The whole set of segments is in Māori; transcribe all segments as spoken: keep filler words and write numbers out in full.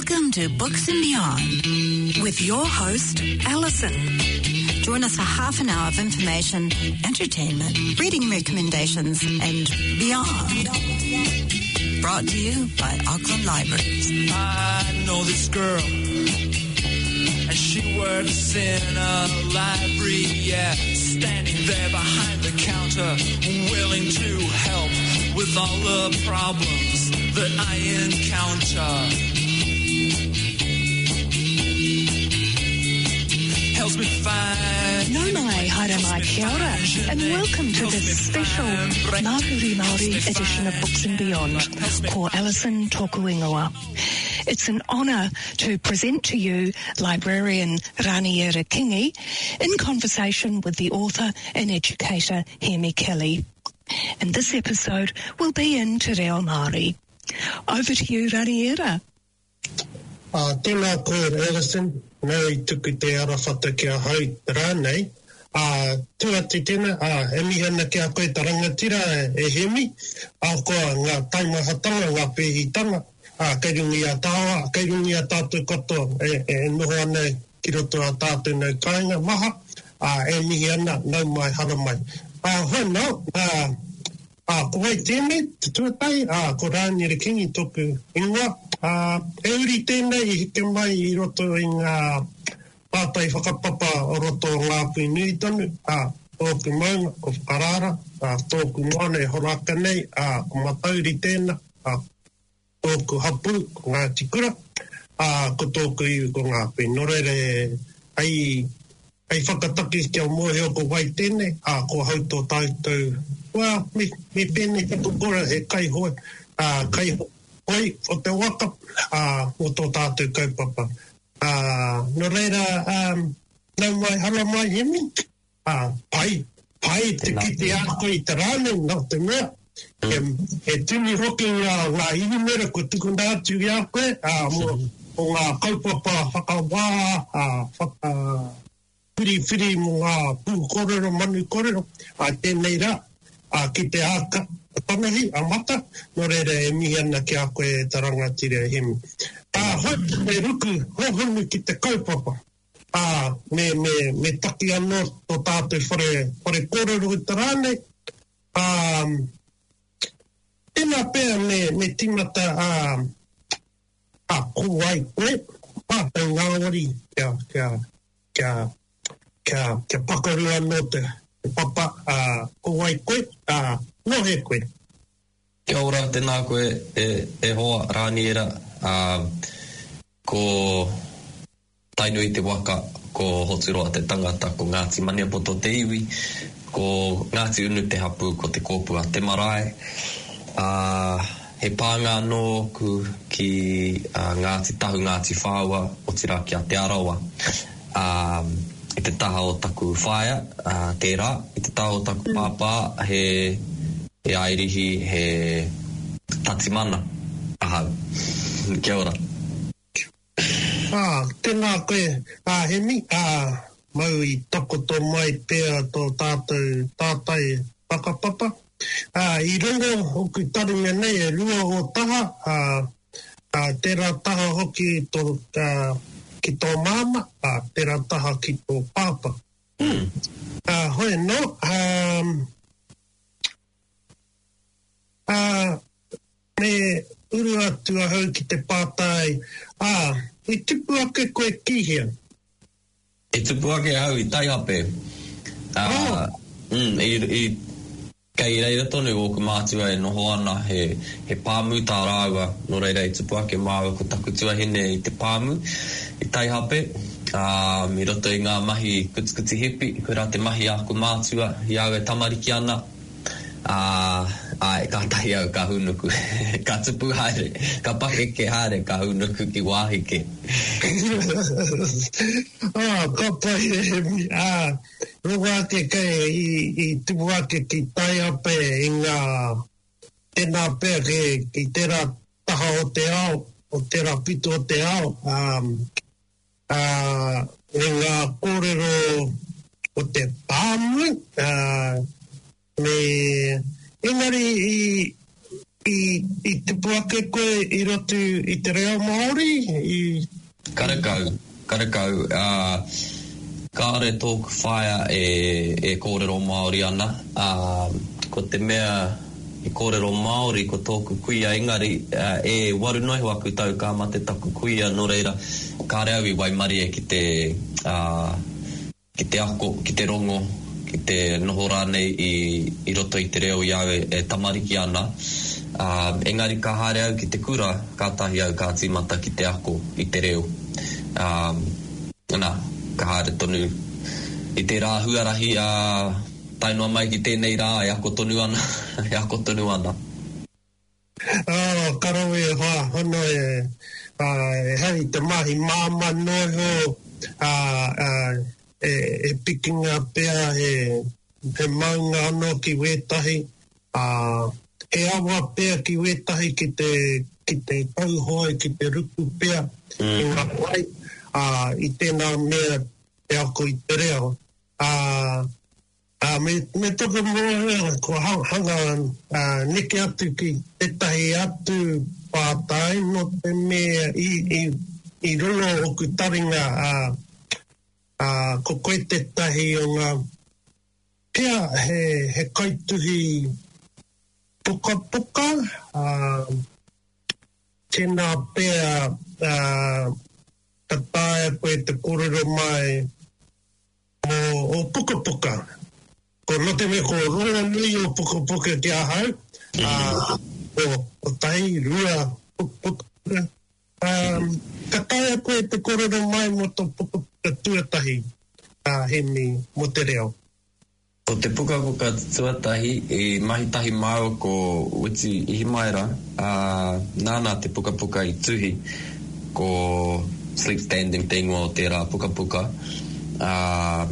Welcome to Books and Beyond with your host, Alison. Join us for half an hour of information, entertainment, reading recommendations, and beyond. Brought to you by Auckland Libraries. I know this girl, and she works in a library, yeah, standing there behind the counter, willing to help with all the problems that I encounter. Helps me find. Nō mai, haere mai, kia ora, and welcome to this special Māori Māori edition of Books and Beyond, ko Alison tōku ingoa. It's an honour to present to you librarian Raniera Kingi in conversation with the author and educator Hemi Kelly. And this episode will be in Te Reo Māori. Over to you, Raniera. Uh, tēnā koe, Alison. Nau I tuku te arawhata kia hau rānei. Uh, tua te tēnā, uh, e mihana kia koe ta rangatira e Hemi. A koa ngā taimahatanga, ngā pēhitanga. Uh, kei rungi a tāua, kei rungi a tātou koto e, e noho ana ki roto a tātou nau kāinga maha. Uh, e mihi ana, nau mai, hara mai. Uh, hoi nau, uh, uh, ko wai tēnei, te tuatai, uh, ko Raniera Kingi tōku ingoa. Uh, e uri tēnei I hike mai I roto I ngā pātai whakapapa o roto o ngā pui nui tonu. Uh, tōku maunga, ko whakarara, uh, tōku moana e horaka nei, uh, ko matauri tēnā, uh, tōku hapu, ko ngā tikura, uh, ko tōku iu ko ngā pui norere ai, ai whakataki kia mohe o ko wai tēnei, uh, ko hau tō tātou, wā, me, me pēnei kato kora e kai hoi, uh, kai hoi. Oi, o te waka, uh, o tō tātou kaupapa. Uh, no reira, um, nau mai, hala mai, Hemi, uh, pai, pai, te ki te ako I te rānei, nā te mea. E, e tuni hoki ngā, ngā iwi mera, ko tuku nātu I a koe, uh, mo, o ngā kaupapa whakawā, uh, whaka, whiri, whiri, mo ngā pū korero, manu korero, uh, tēnei rā, uh, ki te aka, Tanahi, a mata, no reira e mihi ana ki a koe tarangatira e Hemi. Ah, hoi, me ruku, hoi honu ki te kaupapa. Ah, me, me, me taki anō tō tātou whare, whare kōrero I te rānei. Ah, tēnā pēr me, me timata, ah, ah, ko ai koe, pātai ngāwari, kia, kia, kia, kia, kia pakaru anō te papa, ah, ko ai koe, ah, no he koe. Kia ora, tēnā koe e, e hoa Raniera, uh, ko tainui te waka, ko hoturoa te tangata, ko Ngāti Maniapoto te iwi, ko Ngāti Unu te hapu, ko te kōpua te marae. Uh, he pānga anō ku ki uh, Ngāti Tahu, Ngāti Whāua, o tira ki a te arawa. Um, I te taha o taku whaia, uh, tērā, I te taha o taku pāpā, he he airihi, he tatimana. Aha, kia ora. Ah, tēnā koe, ah, Hemi, ah, mau I takoto mai pēr tō tātou, tātai pakapapa. Ah, I runga hoku tarunga nei e rua o taha, ah, ah, tērā taha hoki tō, ah, ki tō māma, ah, tērā taha ki tō pāpa. Mm. Ah, hoi no, um, Ah, me uru atu ahau ki te pātai. Ah, I tupu ake koe kihia. E tupu ake hau I taihape. Ah, oh. mm, i, i, kei reira tonu o ku mātua e noho ana he, he pāmu tā rāua. No reira I tupu ake māua ko taku tuahine I te pāmu. I taihape. Ah, mi roto I ngā mahi kutikuti hipi. Kura te mahi a ku mātua. I au e tamariki ana. Ah, ai, ka tahi au ka hunuku. Ka tupu haere, ka pake ke haere ka hunuku ki wāhike. Ah, ka pai e Hemi. Ah, runga ake kei I, I tupu ake ki taiape I ngā tēnā pēr ke ki tērā taha o te ao, o tērā pito o te ao. Um, ah, e ngā kōrero o te pāmu, ah, me engari I i, i te puake koe i rotu i te reo Māori? I... Karakau, karakau. Uh, Kāre tōku whaia e, e kōrero Māori ana. Uh, ko te mea i kōrero Māori ko tōku kuia engari uh, e waru noiho aku tau ka mate taku kuia no reira kāre au i Waimarie ki te uh, ki te ako, ki te rongo, ki te noho rānei i, i roto i te reo i au e, e tamariki ana. Uh, engari ka haere au ki te kura, kātahi au ka tīmata ki te ako i te reo. Um, nā, ka haere tonu i te rā huarahi a uh, tainoa mai ki tēnei rā, e ako tonu ana, e ako tonu ana. Oh, karo e hoa, hono e, uh, e hei te mahi māma noho, uh, uh, e, e pikinga pea, e, e maunga ano ki wētahi, uh, e awa pea ki wētahi ki te, ki te tauhoi, ki te ruku pea, mm. i ngā wai, uh, i tēnā mea e ako i te reo. Uh, Uh, me, me toka mua ko hang, hanga uh, neke atu ki tetahi atu pātai no te mea i, i, i rono o ku taringa uh, uh, ko koe tetahi o ngā pia he, he kaituhi puka puka uh, tēnā pia uh, tataia koe te kōrero mai o, o puka puka. Ko no te me ko ronga nui o puka puka ki ahau. Uh, o, o tai, rua, puka puka. Um, ka taia koe te korero mai mo to puka puka tuatahi uh, he mi mo te reo. O te puka puka tuatahi e mahitahi māo ko uti ihimaera. Uh, nāna te puka puka i tuhi ko sleep standing tengo o te rā puka puka. Uh,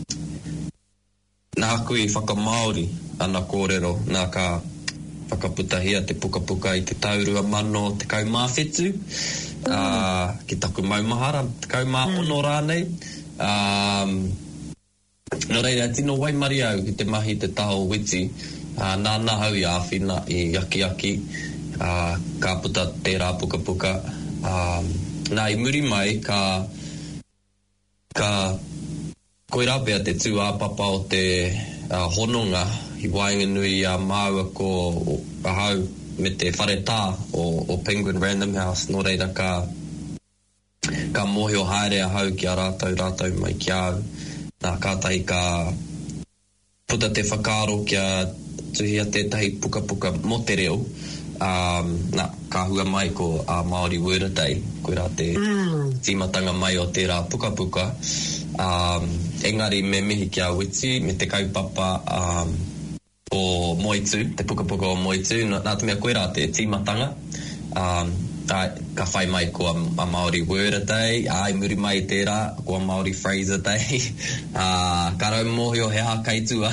Nā kui whakamaori ana kōrero, nā ka whakaputahia te puka puka i te taurua mano te kaumāwhetu, mm. uh, ki taku maumahara, te kaumāono mm. rānei. Um, no reira, tino Waimari au ki te mahi te taho witi, uh, nā nahau i āwhina i aki aki, uh, ka puta te rā puka puka. Um, nā i muri mai, ka... ka koe rapea te tū āpapa o te uh, hononga i Wainganui a Māua ko ahau me te wharetā o, o Penguin Random House. No reira ka, ka mohi o haere ahau ki a rātau, rātau mai ki au. Nā kātai ka puta te whakaro ki a tuhia tētahi puka puka mo te reo. Um, nā, ka hua mai ko a Māori Word Day, koe rā te mm. tīmatanga mai o te rā puka puka. Um, engari me mihi ki a witi, me te kaupapa um, o Moitu, te puka puka o Moitu, nā te mea koe rā te tīmatanga. Um, ai, ka whai mai ko a, a Māori Word Day, ai muri mai tērā, ko a Māori Fraser Day. uh, ka rau mohi o he a kaitua.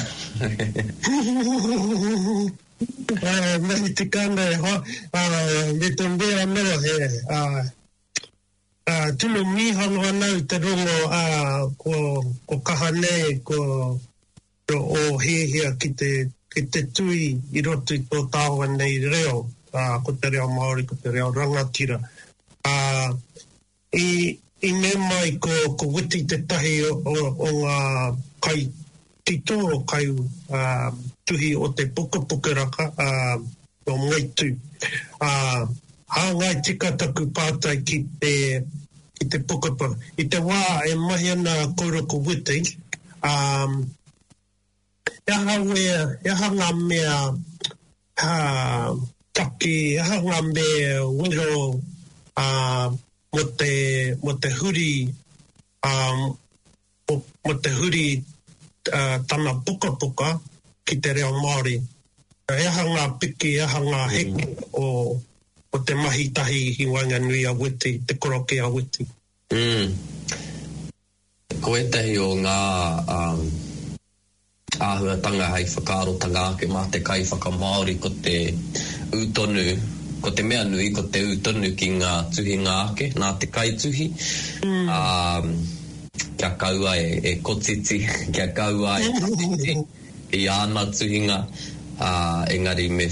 Uh, me te kāna e hoa, uh, me te mbea mera he, uh, uh, tunu mihano anau te rongo uh, ko, ko kahanei, ko o hehia ki te, ki te tui i rotu i tō tāua nei reo, uh, ko te reo Māori, ko te reo rangatira. Uh, i, i me mai ko, ko witi te tahi o, o, o ngā kai tito o kai uh, tuhi o te puka puka raka uh, o Moitu. Uh, hāngai tika taku pātai ki te, ki te puka puka. I te wā e mahi ana koura ko witi, um, eha wea, eha ngā mea uh, taki, eha ngā mea wero uh, mo, te, mo te huri, um, mo, mo te huri uh, tana puka puka, ki te reo Māori. Eha ngā piki, eha ngā heke o, o te mahi tahi i Wainganui a witi, te koroke a witi. Mm. Ko etahi o ngā um, āhuatanga hei whakaarotanga ake mā te kai whakamāori ko te utonu, ko te mea nui, ko te utonu ki ngā tuhi ngā ake, nā te kai tuhi. Mm. Um, kia kaua e, e kotiti, kia kaua e kotiti. I āna tuhinga, uh, engari me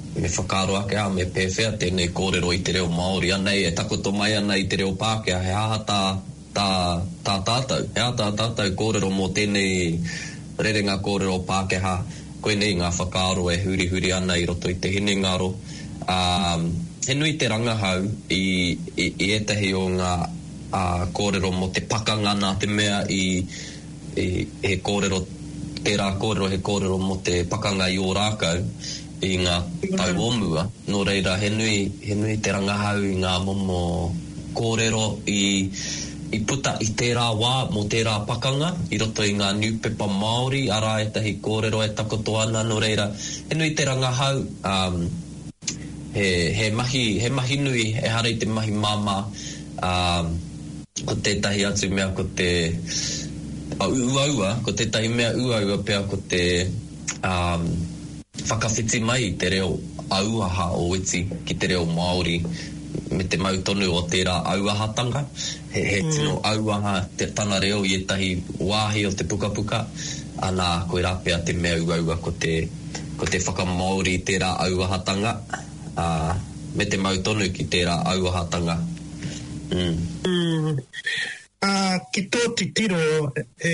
me whakaro ake a me pewhea tēnei kōrero i te reo Māori anei e takoto mai ana i te reo Pākehā he aha tā tā tā tātou he aha tā tātou kōrero mō tēnei rerenga kōrero Pākehā koe nei ngā whakaro e huri huri ana i roto i te hinengaro um, he nui te rangahau i, i, i etahi o ngā uh, kōrero mō te pakanga nā te mea i, i he kōrero tērā kōrero he kōrero mō te pakanga i o rākau i ngā tau omua. Nō reira, he nui, he nui te rangahau i ngā momo kōrero i, i puta i tērā wā mō tērā pakanga, i roto i ngā niupepa Māori, ara e tahi kōrero e takoto ana. Nō reira, he nui te rangahau, um, he, he, mahi, he mahi nui, he harei te mahi māma, um, ko tētahi atu mea ko te uh, uaua, ko tētahi mea uaua pia ko te um, whakawhiti mai te reo auaha o iti ki te reo Māori me te mautonu o tērā auahatanga he, he tino mm. auaha te tana reo i etahi wāhi o te puka puka ana koe rapea te mea uaua ko te, ko te whakamāori tērā auahatanga uh, me te mautonu ki tērā auahatanga mm. Mm. Uh, ki tō te tiro he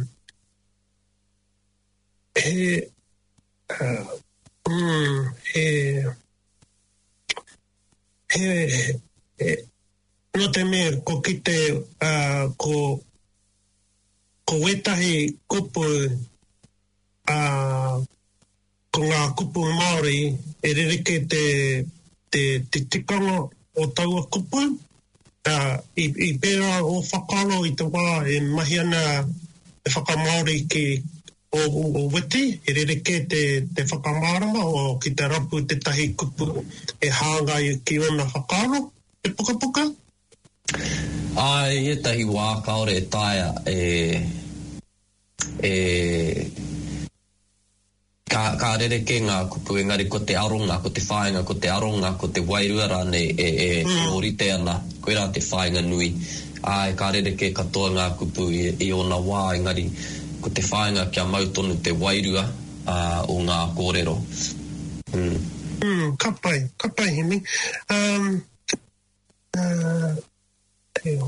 he Uh, mm, he, he, he, no te mea, ko ki te, uh, ko, ko wetahi kupu, uh, ko ngā kupu Māori, e rerike te, te, te tikanga o taua kupu, uh, i, i pēra o whakaro i te wā, e mahi ana e whakamāori ki o, o, o witi, e rereke te, te whakamārama o ki te rapu te tahi kupu e hāngai ki ona whakaro, e puka puka? Ai, e tahi wā kaore e taia e, e ka, ka rereke ngā kupu engari ko te aronga, ko te whaenga, ko te aronga, ko te wairua rane e, e mm. orite ana, koe rā te whaenga nui. Ai, ka rereke katoa ngā kupu i, i ona wā engari ko te whaenga kia mautonu te wairua uh, o ngā kōrero. Mm. Mm, ka pai, ka pai himi. Um, uh, teo.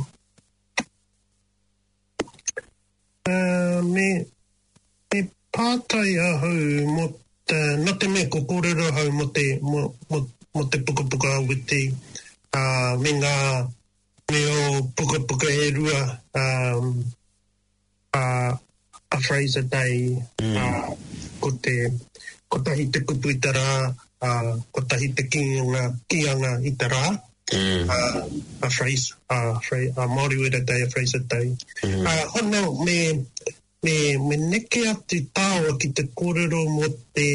Uh, me, me pātai ahau mo te, no te me ko kōrero hau mo te, mo, mo, mo te puka puka witi, uh, me ngā, me o puka puka e rua, um, uh, a Fraser Day, mm. uh, ko te, ko tahi te kupu i tara, uh, ko tahi te kianga, kianga i tara, mm. uh, a Fraser, uh, a Māori Wera Day, a Fraser Day. Mm. Uh, hono, me, me, me neke atu tāua ki te kōrero mo te,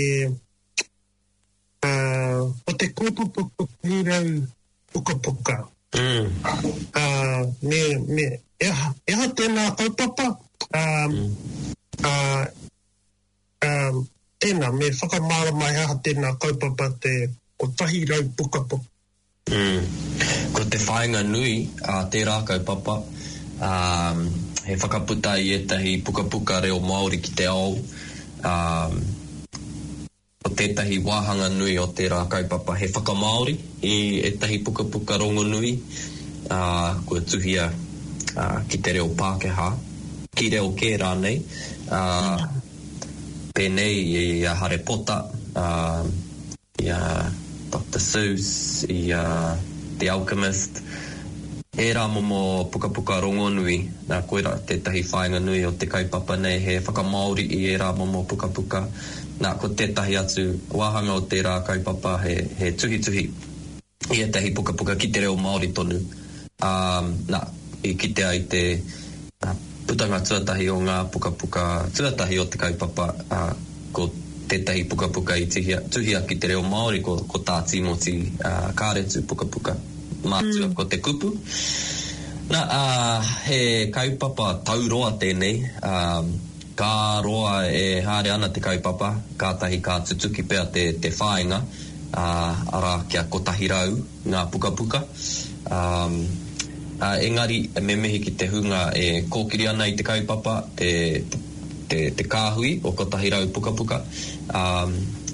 uh, mo te kōpupupu hirau puka puka. Mm. Uh, me, me, eha, eha tēnā kaupapa, Um, mm. uh, um, tēnā, me whakamāra mai aha tēnā kaupapa te ko tahi rau puka puka. Mm. Ko te whaenga nui a tērā kaupapa, um, he whakaputa i etahi puka puka reo Māori ki te ao, um, o tētahi wāhanga nui o tērā kaupapa he whakamāori i etahi puka puka rongo nui, uh, ko tuhia uh, ki te reo Pākehā. Ki reo kē rānei, uh, pēnei i a Harry Potter, uh, i a Doctor Seuss, i a The Alchemist, e rā momo puka puka rongo nui, nā koe rā tētahi whaenga nui o te kaupapa nei, he whakamāori i e rā momo puka puka, nā ko tētahi atu wāhanga o tērā kaupapa, he, he tuhi tuhi, i etahi puka puka ki te reo Māori tonu, um, nā, i kitea i te uh, putanga tuatahi o ngā puka puka, tuatahi o te kaupapa, uh, ko tētahi puka puka i tuhia, tuhia ki te reo Māori, ko, ko tā Timoti uh, kāretu puka puka, mātua mm. ko te kupu. Nā, uh, he kaupapa tauroa tēnei, um, kā roa e haere ana te kaupapa, kātahi kā tutuki pēr te, te whaenga, uh, ara kia kotahi rau ngā puka puka. Um, Uh, engari, me mehi ki te hunga e kōkiri ana i te kaupapa, te, te, te kāhui o kotahi rau puka puka. Um,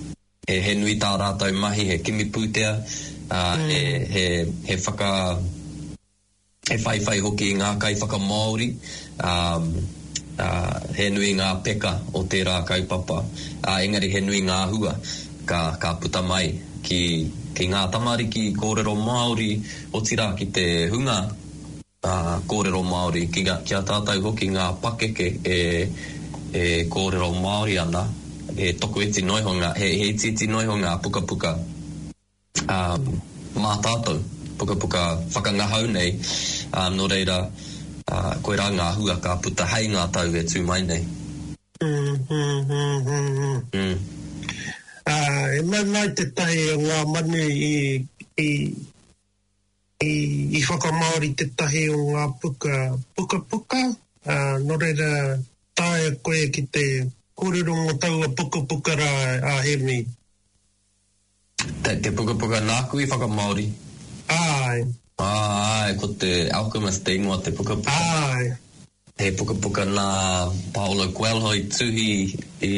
he, he nui tā rātau mahi, he kimi pūtea, uh, mm. he, he, he whaka, he whaiwhai hoki i ngā kai whaka Māori, um, uh, he nui ngā peka o tērā kaupapa, uh, engari he nui ngā hua, ka, ka puta mai ki, ki ngā tamariki, kōrero Māori, o tira ki te hunga, uh, kōrero Māori, ki, ki a tātou hoki ngā pakeke e, e kōrero Māori ana, he toku eti noihonga, he, he iti iti noihonga puka puka um, mā tātou, puka puka whakangahau nei, um, no reira, uh, koe rā ngā hua ka puta hei ngā tau e tū mai nei. Mm, mm, mm, mm. Mm. Uh, e mai mai te tahi o ngā manu i, i, i, i whakamaori te tahi o ngā puka puka puka, uh, no reira tae koe ki te kōrero ngō taua puka puka rā a hemi. Te, te puka puka nāku i whakamaori? Ai. Ai, ko te alchemist te ingoa te puka puka. Ai. He puka puka nā Paolo Coelho i tuhi i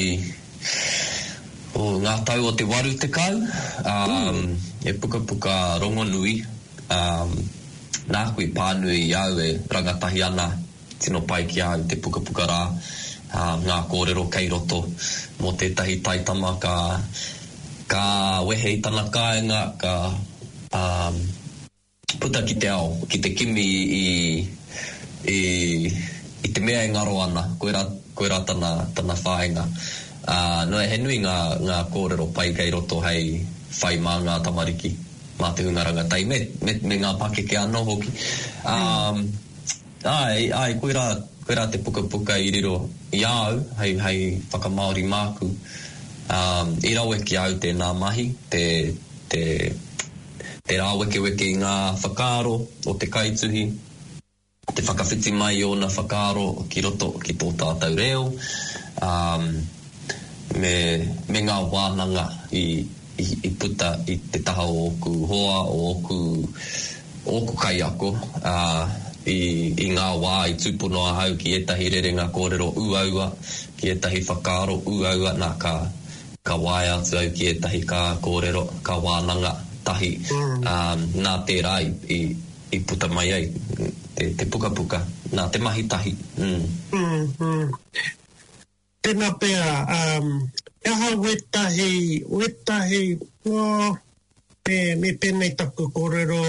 o ngā tau o te waru te kau. Um, mm. E puka puka rongo nui. Um, nāku i pānui i au e rangatahi ana tino pai ki au te puka puka rā. Uh, ngā kōrero kei roto mō tētahi taitama ka, ka wehe i tana kāinga, ka um, puta ki te ao, ki te kimi i, i, i te mea i ngaro ana, koe rā, koe rā tana, tana whāinga. Uh, no, he nui ngā, ngā kōrero pai kei roto hei whai mā ngā tamariki, mā te hungaranga tai, me, me, me ngā pakeke anō hoki. Um, ai, ai, koe rā, koe rā te puka puka i riro i au, hei, hei whakamaori māku. Um, I rau eki au tēnā mahi, te, te, te rā weke weke i ngā whakaaro o te kaituhi, te whakawhiti mai o na whakaaro ki roto ki tō tātou reo, um, me, me ngā wānanga i, i, i puta i te taha o oku hoa, o oku, o oku kai ako, uh, I, i ngā wā i tūponoa hau ki etahi rerenga kōrero uaua, ki etahi whakaaro uaua, nā ka, ka wai atu au ki etahi ka kōrero, ka wānanga tahi, mm. um, nā tērā i, i, i puta mai ai, te, te puka puka, nā te mahi tahi. Mm. Mm, mm. Tēnā pēr, um, eha wetahi, wetahi, oh, me, me pēnei taku kōrero,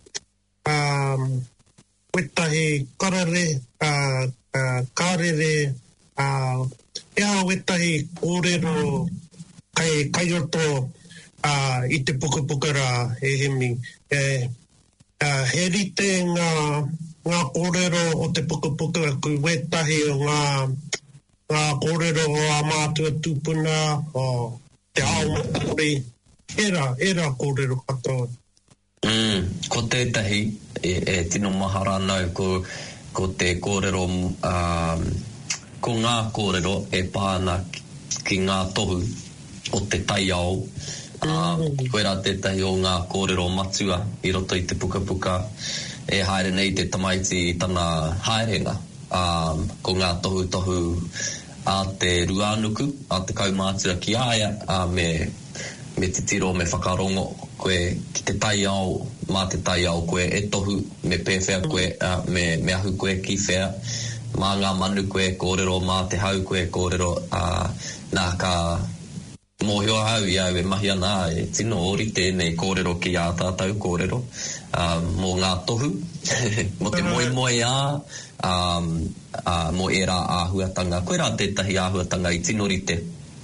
um, wetahi karare, uh, uh, kārere, uh, ea wetahi kōrero kai, kai roto uh, i te puka puka rā e hemi. E, uh, he rite ngā, ngā kōrero o te puka puka, kui wetahi o ngā, ngā kōrero o a mātua tūpuna, o te ao matori, era, era kōrero katoa. Mm, ko tētahi, e, e tino mahara nau, ko, ko te kōrero, um, ko ngā kōrero e pāna ki, ki ngā tohu o te taiao. Um, koe rā tētahi o ngā kōrero matua i roto i te puka puka, e haere nei te tamaiti i tana haerenga. Um, ko ngā tohu tohu a te ruanuku, a te kaumātua ki aia, a me, me te tiro me whakarongo, koe ki te taiao, mā te taiao koe e tohu, me pēwhea koe, uh, me, me ahu koe ki whea, mā ngā manu koe kōrero, mā te hau koe kōrero, uh, nā ka mōhio hau i au e mahi ana, e tino ori tēnei kōrero ki a tātou kōrero, uh, mō ngā tohu, mō te moe moe a, um, uh, mō e rā āhuatanga, koe rā tētahi āhuatanga i tino rite.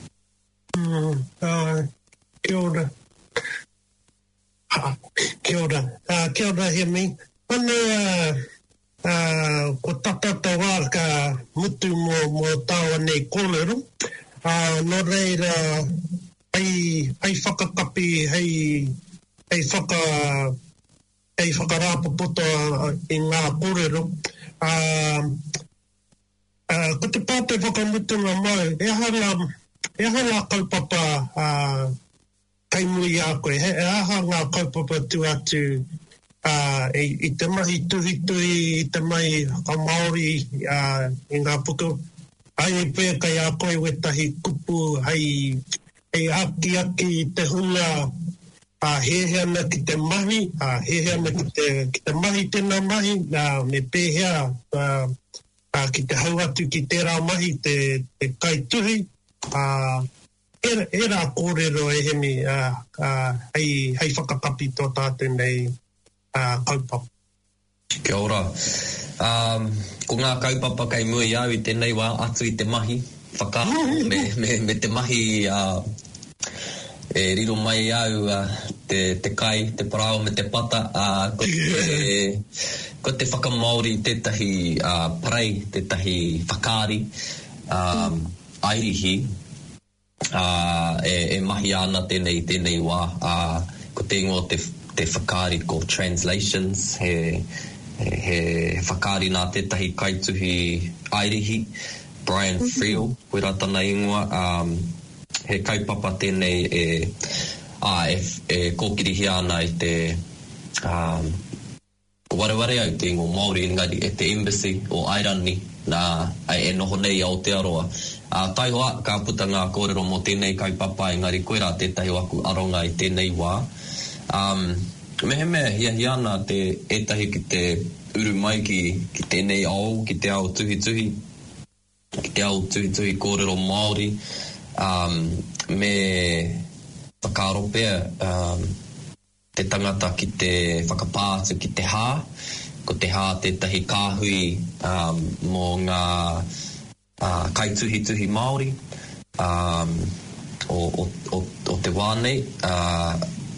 Mm, uh, kia ora. Ha, kia ora. Uh, kia ora he mi. Mana, uh, uh, ko tatata wā ka mutu mō, mō tāua nei kōrero. Uh, no reira, hei, hei whakakapi, hei, hei whaka, hei whakarāpapoto i ngā kōrero. Uh, uh, ko te pātai whakamutunga mai, e hara, e hara kaupapa, uh, kai mui a koe, he aha ngā kaupapa tu atu uh, i, i te mahi tuhi tuhi, i te mahi ka Māori uh, i ngā puka. Ai pēr kai a koe wetahi kupu, hei, e aki aki i te hunga a hehea na ki te mahi, a hehea na ki te, ki te mahi tēnā mahi, a me pēhea a, a ki te hauatu ki tērā mahi te, te kaituhi, a era, era kōrero e hemi, a, a, hei, hei whakakapi tō tātou nei a, kaupapa. Kia ora. Um, ko ngā kaupapa kai mua i au i tēnei wā atu i te mahi, whaka, me, me, me te mahi uh, e riro mai au uh, te, te kai, te parao me te pata, uh, ko, te, ko te whakamaori tētahi uh, parei, tētahi whakaari, um, airihi, uh, e, e mahi ana tēnei, tēnei wā, uh, ko te ingoa te, te whakaari ko translations, he, he, he whakaari nā tētahi kaituhi airihi, Brian Friel, koe rata nei ingoa, um, he kaupapa tēnei e, a, e, e kōkirihi ana i te um, wareware au te ingo Māori engari e te embassy o Airani nā e noho nei a Aotearoa. A tai hoa ka puta ngā kōrero mō tēnei kaupapa engari koe rā tētahi aku aronga i tēnei wā. Um, mehe mea hia hi ana te etahi ki te uru mai ki, ki tēnei ao, ki te ao tuhi tuhi, ki te ao tuhi tuhi kōrero Māori. Um, me whakaropea um, te tangata ki te whakapātu ki te hā, ko te hā tētahi kāhui um, mō ngā uh, kaituhi-tuhi Māori um, o, o, o, o te wānei. Uh,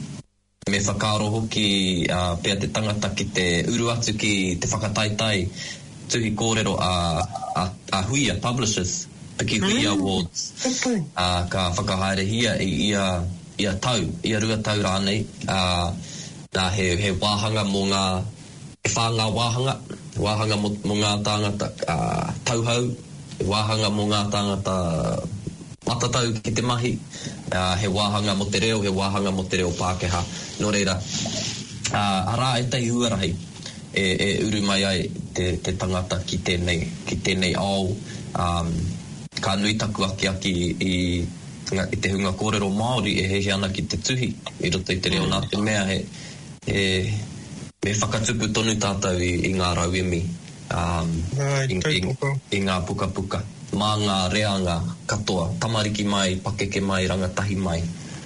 me whakaro hoki uh, pia te tangata ki te uru atu ki te whakataitai tuhi kōrero a, a, a Huia Publishers, Piki Huia Awards, uh, ka whakahaere hia i ia, ia tau, ia rua tau rānei, uh, nā he, he wāhanga mō ngā, e whāngā wāhanga, wāhanga mō, mō ngā tāngata uh, tauhau, e wāhanga mō ngā tāngata matatau ki te mahi, uh, he wāhanga mo te reo, he wāhanga mo te reo Pākehā, no reira. Uh, arā e tei huarahi, e, e uru mai ai te, te tangata ki tēnei, ki tēnei ao, um, ka nui taku aki aki i, i te hunga kōrero Māori e hehe ana ki te tuhi i roto i te reo nā te mea he, he me whakatupu tonu tātou i, i ngā rauemi um, i, i, i ngā puka puka mā ngā reanga katoa tamariki mai, pakeke mai, rangatahi mai.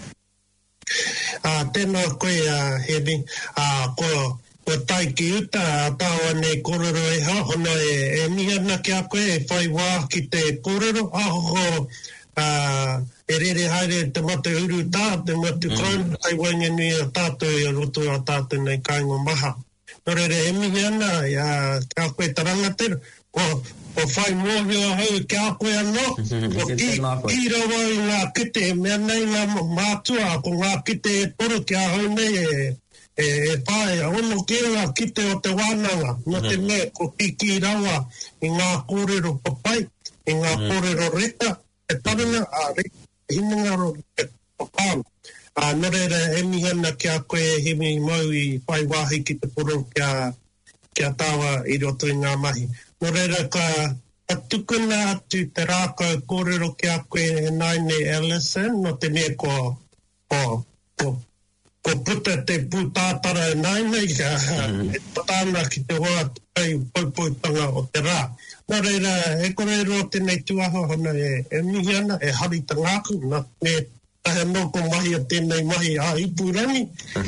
Uh, tēnā koe uh, Hemi, uh, ko Ko tai ki uta a tāua nei kōrero e ha, hono e, e mihana ki a koe e whai wā ki te kōrero, aho uh, e rere haere te mate uru tā, te mate mm. kōrero, ai wainga nui a tātou i a roto a tātou nei kāingo maha. No rere e mihana ki a koe tarangatero, ko, ko whai mōhio hau ki a koe anō, ko ki, ki rawa i ngā kite, mea nei ngā mātua, ko ngā kite e toro ki a hau nei e, e, e pae, ono kera kite o te wānanga, no te me, ko ki rawa i ngā kōrero papai, i ngā kōrero reka, e tarana, a reka, hinangaro, e papāna. A norera e mihana ki a koe hemi mau i pai wāhi ki te poro kia, kia tāwa i roto i ngā mahi. Norera ka, ka tukuna atu te rākau kōrero ki a koe e Naine Ellison, no te me ko, ko, ko, ko puta te pūtātara e Naine, ka mm. e tāna ki te hoa kai paupautanga o te rā. Nā reira, e korero tēnei tuaha hana e, e mihana, e harita ngāku, nā me tahe noko mahi a tēnei mahi a Ipurangi.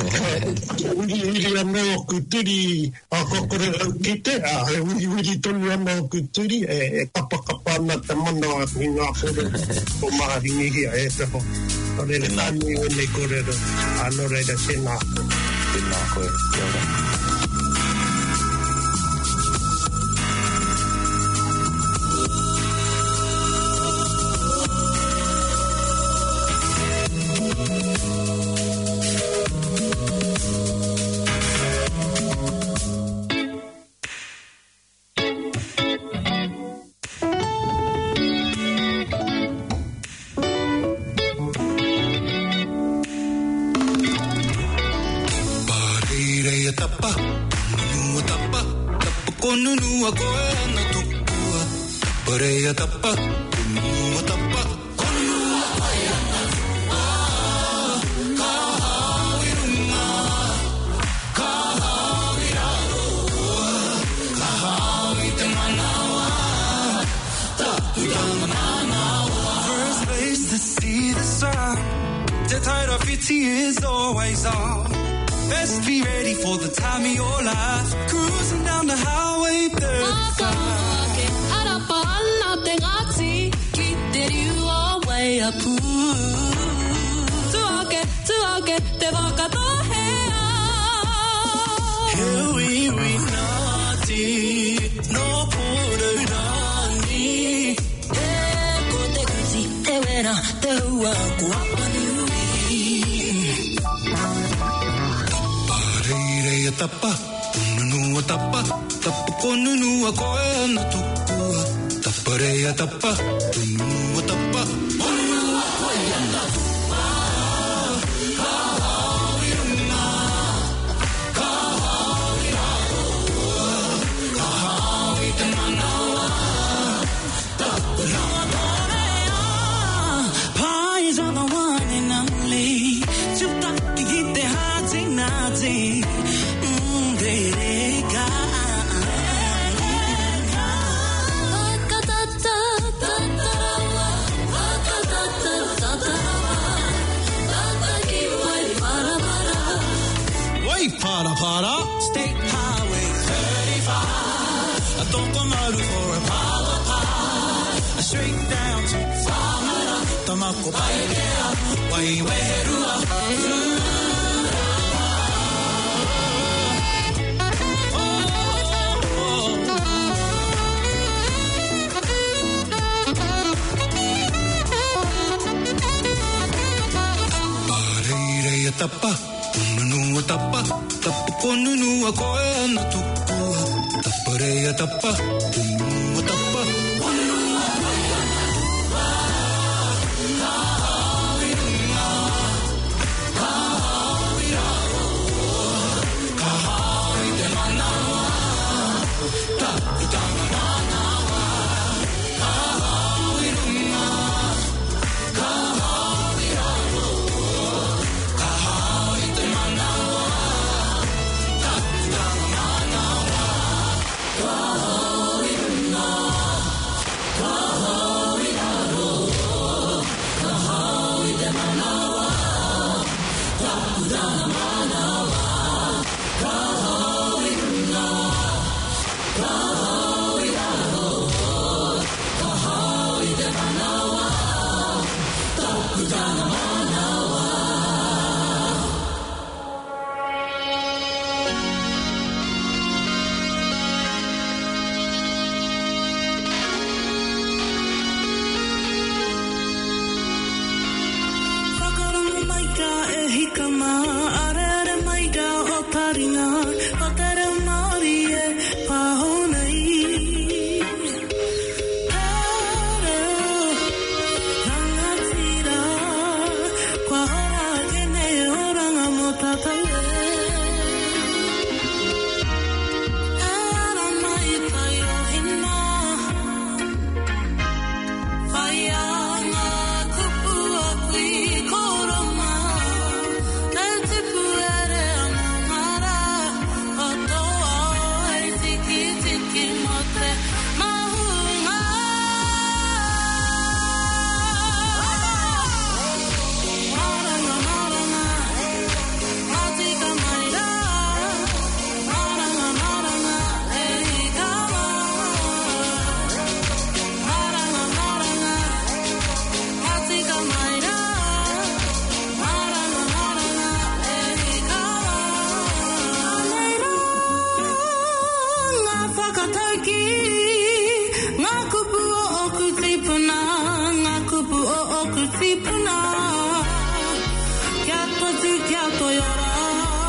Uri uri anō o kuturi a kokore au kite, a he uri uri tonu anō o kuturi, e, e kapa kapa ana te mana i ngā kore o maharingihia e te ho. Nā reira, tāni o nei korero, a nō reira tēnā koe. Tēnā koe, kia ora. Tappa, tappa, right of your tears always off. Best be ready for the time of your life. Cruising down the highway thirty-five. Way up. Tuake, tuake, te wakatohea. Here we we naughty, no puru nani. E ko te kusi, te wera, te hua kuapanui. Tapareire tapa, kununu tapa, tapa kununu a koe na tukua. Tapareia tapa, kununu tapa. Para, para, State Highway thirty-five. I don't come out for a power pie. Straight down to Samara, Tamako Paidea, Waiwerua. Pareire tapa. Kununu tapa, tapa kununu a koe na tukua. Tapareia tapa, kununu tapa. Kununu a koe na tukua. Kahawirunga, kahawirao, kahawite manawa, takutanga manawa, kahawirunga, kahawirao.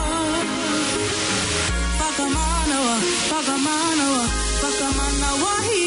Pakamanawa, Pakamanawa, Pakamanawa.